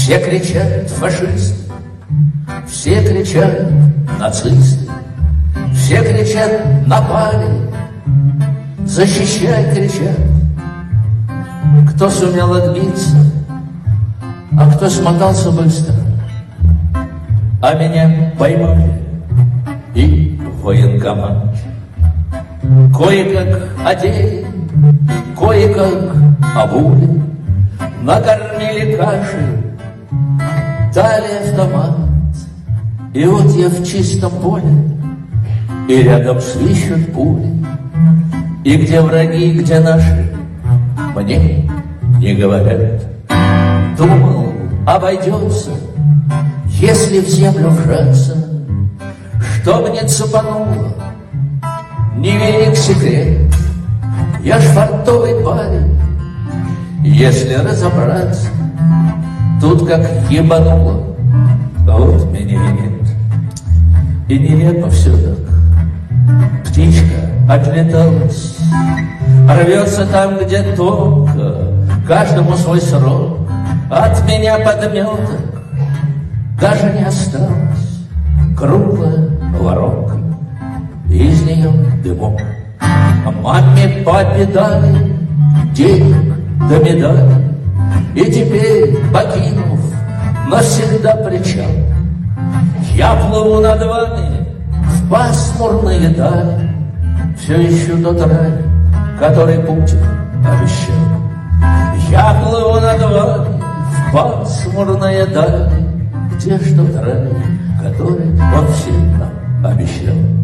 Все кричат фашисты, все кричат нацисты, все кричат напали, защищай, кричат. Кто сумел отбиться, а кто смотался быстро, а меня поймали и в военкомат. Кое-как одели, кое-как обули, накормили кашей, дали автомат. И вот я в чистом поле, и рядом свищут пули. И где враги, где наши, мне не говорят. Думал, обойдется, если в землю вжаться. Что мне цепануло, невелик секрет. Я ж фартовый парень, если разобраться. Тут как ебануло, а вот меня и нет. И нелепо все так. Птичка отлеталась, рвется там, где тонко, каждому свой срок. От меня подметок даже не осталось. Круглая воронка, из нее дымок. А маме, папе дали денег до медали. И теперь, покинув навсегда причал, я плыву над вами в пасмурные дали. Все ищу тот рай, который Путин обещал. Я плыву над вами в пасмурные дали. Где ж тот рай, который он всем нам обещал?